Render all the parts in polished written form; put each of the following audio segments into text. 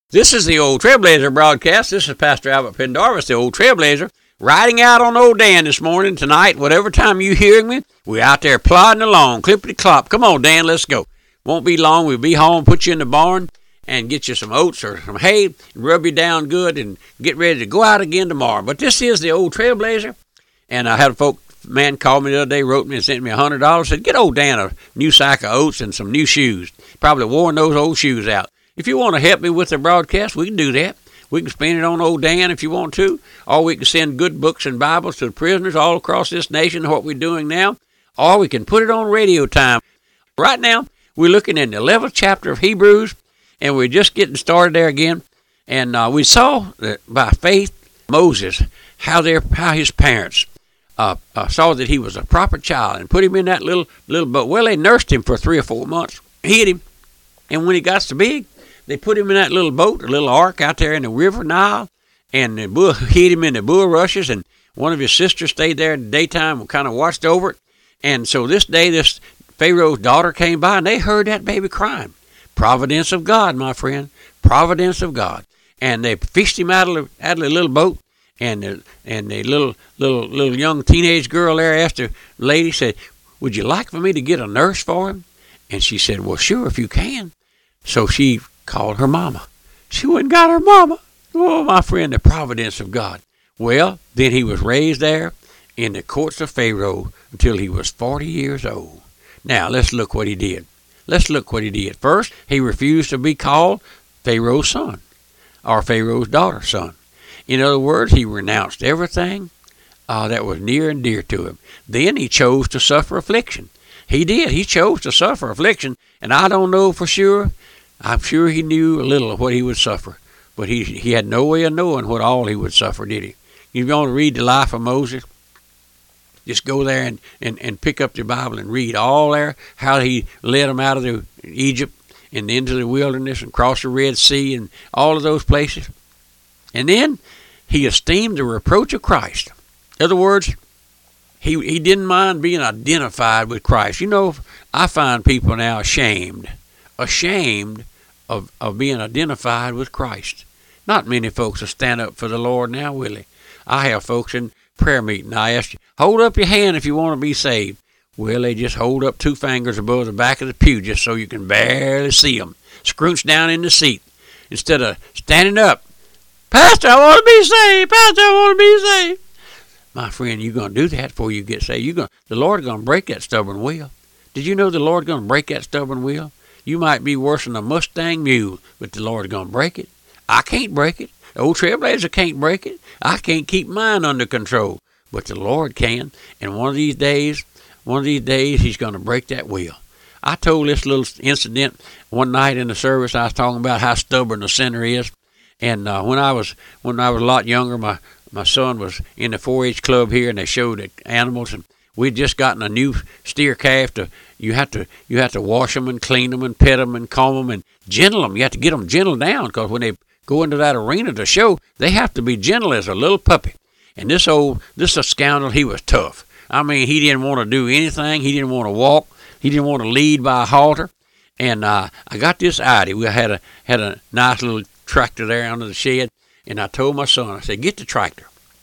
This is the Old Trailblazer broadcast. This is Pastor Albert Pendarvis, the Old Trailblazer, riding out on Old Dan this morning, tonight, whatever time you hearing me. We're out there plodding along, clippity-clop. Come on, Dan, let's go. Won't be long. We'll be home, put you in the barn, and get you some oats or some hay, and rub you down good, and get ready to go out again tomorrow. But this is the Old Trailblazer, and I had a man called me the other day, wrote me and sent me $100, said, get old Dan a new sack of oats and some new shoes. Probably worn those old shoes out. If you want to help me with the broadcast, we can do that. We can spend it on old Dan if you want to, or we can send good books and Bibles to the prisoners all across this nation, what we're doing now, or we can put it on radio time. Right now, we're looking at the 11th chapter of Hebrews, and we're just getting started there again. And we saw that by faith, Moses, how his parents saw that he was a proper child and put him in that little boat. Well, they nursed him for 3 or 4 months, hid him, and when he got so big, they put him in that little boat, a little ark out there in the river Nile, and hid him in the bulrushes, and one of his sisters stayed there in the daytime and kind of watched over it. And so this day, this Pharaoh's daughter came by, and they heard that baby crying. Providence of God, my friend, providence of God. And they fished him out of the little boat, and the little young teenage girl there asked the lady, said, would you like for me to get a nurse for him? And she said, well, sure, if you can. So she called her mama. She went and got her mama. Oh, my friend, the providence of God. Well, then he was raised there in the courts of Pharaoh until he was 40 years old. Now, let's look what he did. First, he refused to be called Pharaoh's son or Pharaoh's daughter's son. In other words, he renounced everything that was near and dear to him. Then he chose to suffer affliction. He did. He chose to suffer affliction, and I don't know for sure. I'm sure he knew a little of what he would suffer, but he had no way of knowing what all he would suffer, did he? If you want to read the life of Moses, just go there and pick up the Bible and read all there, how he led them out of Egypt and into the wilderness and across the Red Sea and all of those places. And then he esteemed the reproach of Christ. In other words, he didn't mind being identified with Christ. You know, I find people now ashamed of being identified with Christ. Not many folks will stand up for the Lord now, will they? I have folks in prayer meeting. I ask you, hold up your hand if you want to be saved. Well, they just hold up 2 fingers above the back of the pew just so you can barely see them. Scrunch down in the seat instead of standing up. Pastor, I want to be saved. Pastor, I want to be saved. My friend, you're going to do that before you get saved. The Lord's going to break that stubborn wheel. Did you know the Lord's going to break that stubborn wheel? You might be worse than a Mustang mule, but the Lord's going to break it. I can't break it. The Old Trailblazer can't break it. I can't keep mine under control, but the Lord can. And one of these days, he's going to break that wheel. I told this little incident one night in the service. I was talking about how stubborn the sinner is. And when I was a lot younger, my son was in the 4-H club here, and they showed the animals, and we'd just gotten a new steer calf. You have to wash them and clean them and pet them and comb them and gentle them. You have to get them gentle down, because when they go into that arena to show, they have to be gentle as a little puppy. And this scoundrel, he was tough. I mean, he didn't want to do anything. He didn't want to walk. He didn't want to lead by a halter. And I got this idea. We had a nice little tractor there under the shed, and I told my son, I said, get the tractor.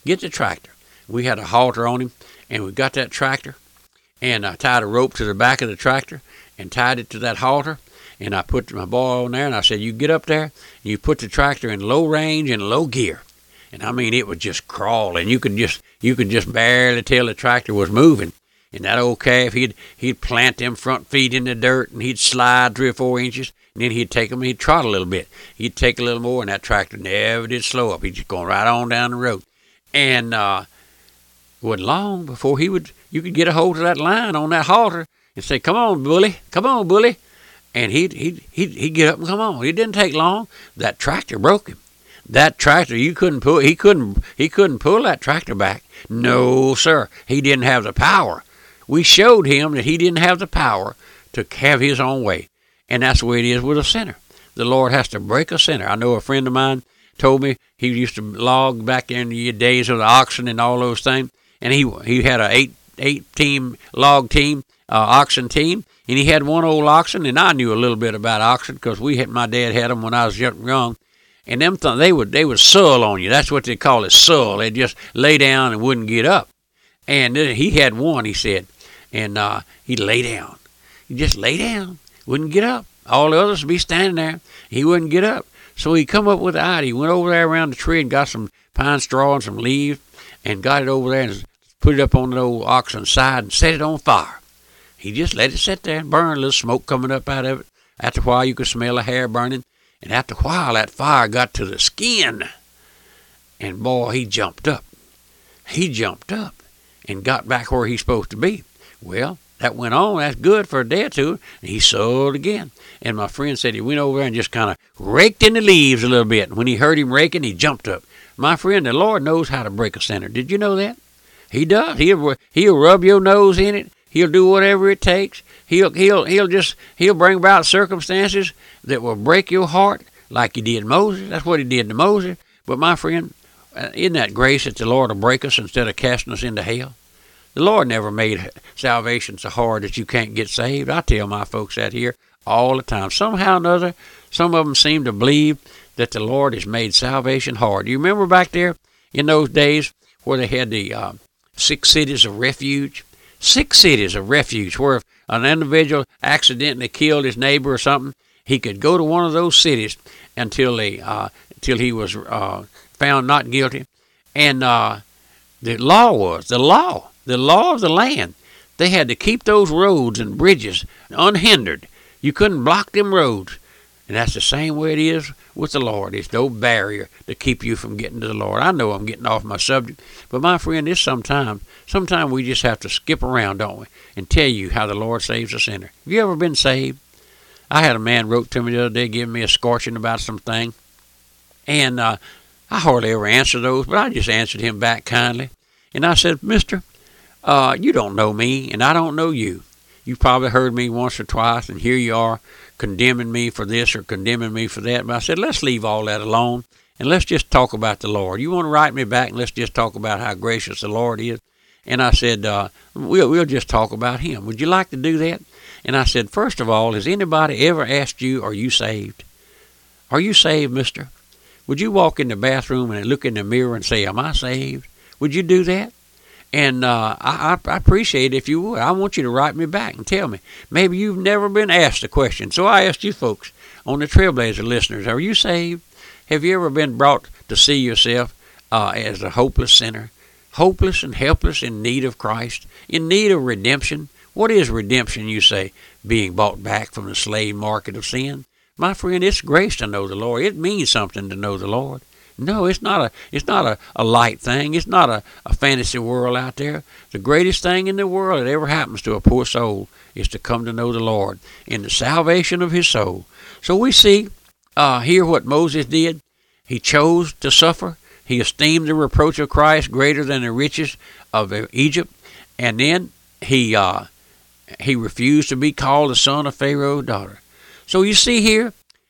We had a halter on him, and we got that tractor, and I tied a rope to the back of the tractor and tied it to that halter, and I put my boy on there, and I said, you get up there, and you put the tractor in low range and low gear. And I mean, it would just crawl, and you could just barely tell the tractor was moving. And that old calf, he'd plant them front feet in the dirt, and he'd slide 3 or 4 inches, and then he'd take them and he'd trot a little bit. He'd take a little more, and that tractor never did slow up. He'd just going right on down the road. And it wasn't long before you could get a hold of that line on that halter and say, come on, bully. And he'd get up and come on. It didn't take long. That tractor broke him. That tractor, he couldn't pull that tractor back. No, sir. He didn't have the power. We showed him that he didn't have the power to have his own way. And that's the way it is with a sinner. The Lord has to break a sinner. I know a friend of mine told me he used to log back in the days of the oxen and all those things. And he had a eight team log team, oxen team. And he had one old oxen, and I knew a little bit about oxen because my dad had them when I was young. And they would sull on you. That's what they call it, sull. They'd just lay down and wouldn't get up. And then he had one, he said, and he'd lay down. He'd just lay down, wouldn't get up. All the others would be standing there. He wouldn't get up. So he come up with the idea. He went over there around the tree and got some pine straw and some leaves and got it over there and put it up on the old oxen's side and set it on fire. He just let it sit there and burn, a little smoke coming up out of it. After a while, you could smell the hair burning. And after a while, that fire got to the skin. And boy, he jumped up. He jumped up and got back where he's supposed to be. Well, that went on. That's good for a day or two. And he sold again. And my friend said he went over there and just kind of raked in the leaves a little bit. And when he heard him raking, he jumped up. My friend, the Lord knows how to break a sinner. Did you know that? He does. He'll rub your nose in it. He'll do whatever it takes. He'll bring about circumstances that will break your heart, like he did Moses. That's what he did to Moses. But my friend, isn't that grace that the Lord will break us instead of casting us into hell? The Lord never made salvation so hard that you can't get saved. I tell my folks that here all the time. Somehow or another, some of them seem to believe that the Lord has made salvation hard. You remember back there in those days where they had the 6 cities of refuge? 6 cities of refuge, where if an individual accidentally killed his neighbor or something, he could go to one of those cities until he was found not guilty. And the law of the land. They had to keep those roads and bridges unhindered. You couldn't block them roads. And that's the same way it is with the Lord. It's no barrier to keep you from getting to the Lord. I know I'm getting off my subject, but my friend, it's sometimes we just have to skip around, don't we, and tell you how the Lord saves a sinner. Have you ever been saved? I had a man wrote to me the other day giving me a scorching about something, and I hardly ever answer those, but I just answered him back kindly. And I said, Mister, you don't know me, and I don't know you. You've probably heard me once or twice, and here you are condemning me for this or condemning me for that. But I said, let's leave all that alone, and let's just talk about the Lord. You want to write me back, and let's just talk about how gracious the Lord is. And I said, we'll just talk about Him. Would you like to do that? And I said, first of all, has anybody ever asked you, are you saved? Are you saved, mister? Would you walk in the bathroom and look in the mirror and say, am I saved? Would you do that? And I appreciate it if you would. I want you to write me back and tell me. Maybe you've never been asked a question. So I asked you folks on the Trailblazer listeners, are you saved? Have you ever been brought to see yourself as a hopeless sinner? Hopeless and helpless, in need of Christ, in need of redemption. What is redemption, you say? Being bought back from the slave market of sin. My friend, it's grace to know the Lord. It means something to know the Lord. No, it's not a light thing. It's not a fantasy world out there. The greatest thing in the world that ever happens to a poor soul is to come to know the Lord in the salvation of his soul. So we see here what Moses did. He chose to suffer. He esteemed the reproach of Christ greater than the riches of Egypt. And then he refused to be called the son of Pharaoh's daughter. So you see here,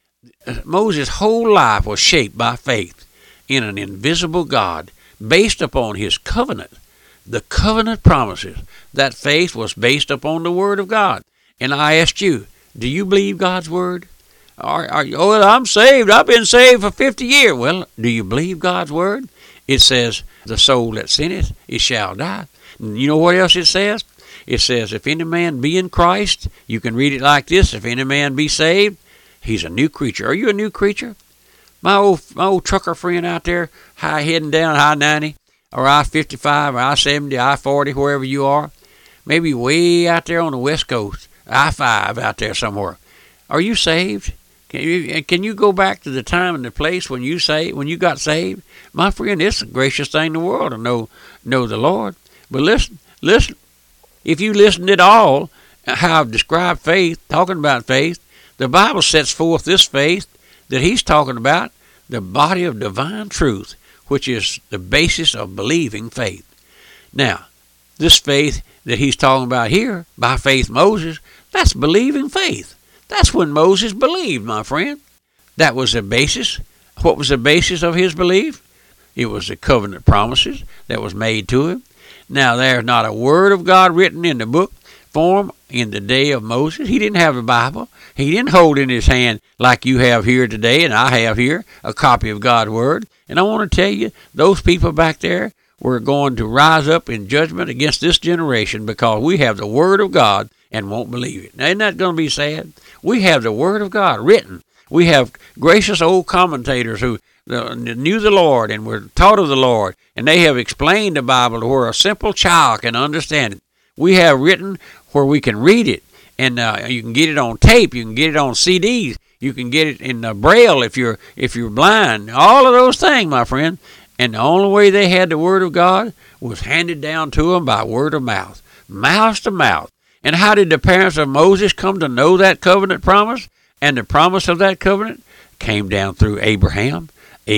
Moses' whole life was shaped by faith in an invisible God, based upon his covenant, the covenant promises. That faith was based upon the Word of God. And I asked you, do you believe God's Word? Well, I'm saved. I've been saved for 50 years. Well, do you believe God's Word? It says, the soul that sinneth, it shall die. And you know what else it says? It says, if any man be in Christ, you can read it like this, if any man be saved, he's a new creature. Are you a new creature? My old trucker friend out there, heading down I-90, or I-55, or I-70, I-40, wherever you are, maybe way out there on the West Coast, I-5 out there somewhere. Are you saved? Can you go back to the time and the place when you got saved? My friend, it's the gracious thing in the world to know the Lord. But listen. If you listened at all, how I've described faith, talking about faith, the Bible sets forth this faith that he's talking about, the body of divine truth, which is the basis of believing faith. Now, this faith that he's talking about here, by faith Moses, that's believing faith. That's when Moses believed, my friend. That was the basis. What was the basis of his belief? It was the covenant promises that was made to him. Now, there's not a word of God written in the book form in the day of Moses. He didn't have a Bible. He didn't hold in his hand like you have here today, and I have here, a copy of God's Word. And I want to tell you, those people back there were going to rise up in judgment against this generation because we have the Word of God and won't believe it. Now, isn't that going to be sad? We have the Word of God written. We have gracious old commentators who knew the Lord and were taught of the Lord, and they have explained the Bible to where a simple child can understand it. We have written where we can read it, and you can get it on tape, you can get it on CDs, you can get it in Braille if you're blind. All of those things, my friend. And the only way they had the Word of God was handed down to them by word of mouth to mouth. And how did the parents of Moses come to know that covenant promise? And the promise of that covenant came down through Abraham,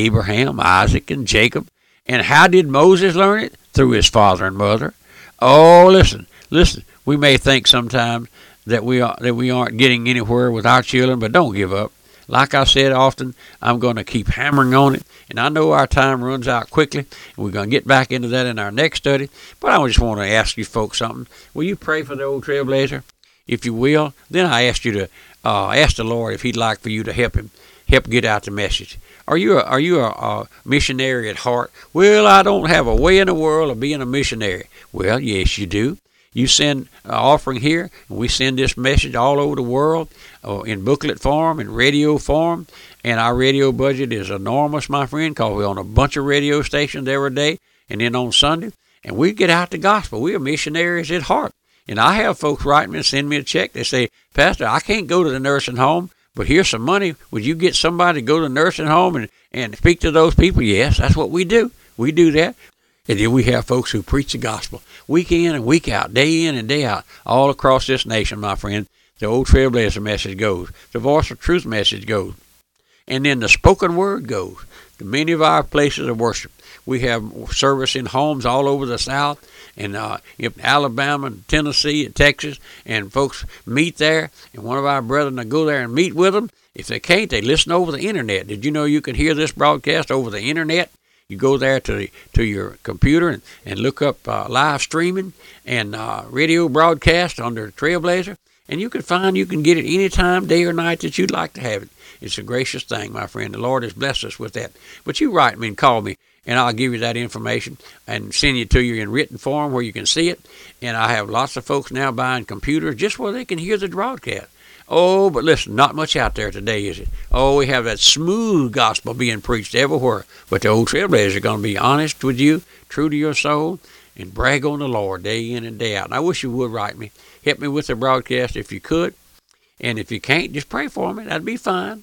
Isaac, and Jacob. And how did Moses learn it? Through his father and mother. Oh, listen. We may think sometimes that we aren't getting anywhere with our children, but don't give up. Like I said often, I'm going to keep hammering on it. And I know our time runs out quickly, and we're going to get back into that in our next study. But I just want to ask you folks something. Will you pray for the old trailblazer? If you will, then I ask you to ask the Lord if He'd like for you to help get out the message. Are you a missionary at heart? Well, I don't have a way in the world of being a missionary. Well, yes, you do. You send an offering here, and we send this message all over the world in booklet form and radio form. And our radio budget is enormous, my friend, because we're on a bunch of radio stations every day and then on Sunday. And we get out the gospel. We are missionaries at heart. And I have folks write me and send me a check. They say, Pastor, I can't go to the nursing home, but here's some money. Would you get somebody to go to the nursing home and speak to those people? Yes, that's what we do. We do that. And then we have folks who preach the gospel week in and week out, day in and day out, all across this nation, my friend. The old trailblazer message goes. The voice of truth message goes. And then the spoken word goes to many of our places of worship. We have service in homes all over the South, and in Alabama, and Tennessee, and Texas, and folks meet there. And one of our brethren will go there and meet with them. If they can't, they listen over the internet. Did you know you can hear this broadcast over the internet? You go there to your computer and look up live streaming and radio broadcast under Trailblazer, and you can get it anytime, day or night that you'd like to have it. It's a gracious thing, my friend. The Lord has blessed us with that. But you write me and call me, and I'll give you that information and send it to you in written form where you can see it. And I have lots of folks now buying computers just where they can hear the broadcast. Oh, but listen, not much out there today, is it? Oh, we have that smooth gospel being preached everywhere. But the old trailblazers are going to be honest with you, true to your soul, and brag on the Lord day in and day out. And I wish you would write me. Help me with the broadcast if you could. And if you can't, just pray for me. That'd be fine.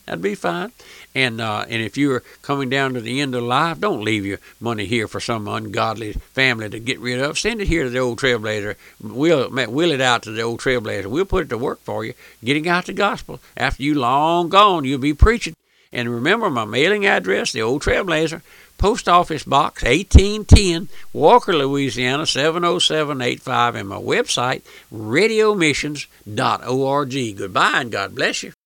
And if you're coming down to the end of life, don't leave your money here for some ungodly family to get rid of. Send it here to the old trailblazer. Will it out to the old trailblazer. We'll put it to work for you, getting out the gospel. After you long gone, you'll be preaching. And remember my mailing address, the old trailblazer, Post Office Box 1810, Walker, Louisiana 70785, and my website, radiomissions.org. Goodbye and God bless you.